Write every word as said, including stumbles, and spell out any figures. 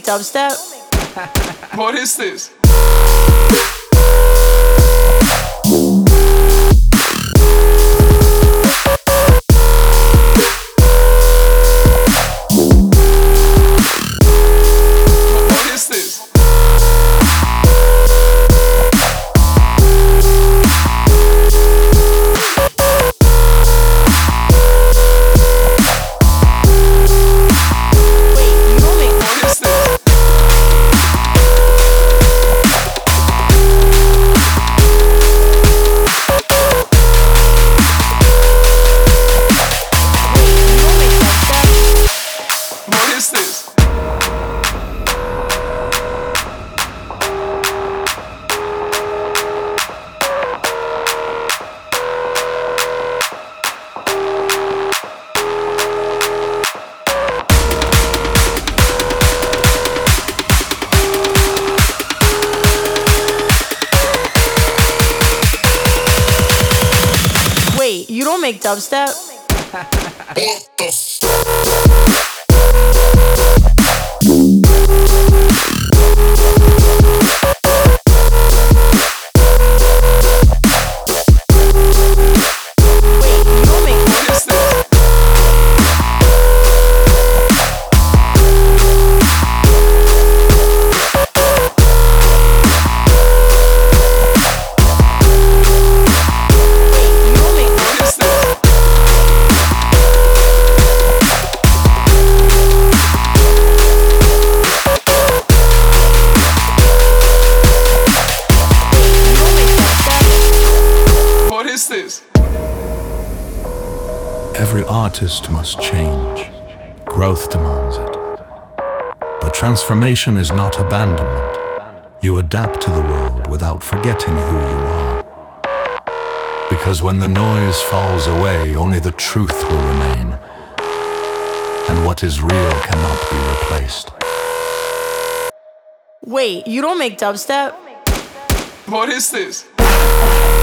make dubstep? What is this? What is this? Wait, you don't make dubstep? What the f- This? Every artist must change. Growth demands it. But transformation is not abandonment. You adapt to the world without forgetting who you are. Because when the noise falls away, only the truth will remain. And what is real cannot be replaced. Wait, you don't make dubstep? What is this?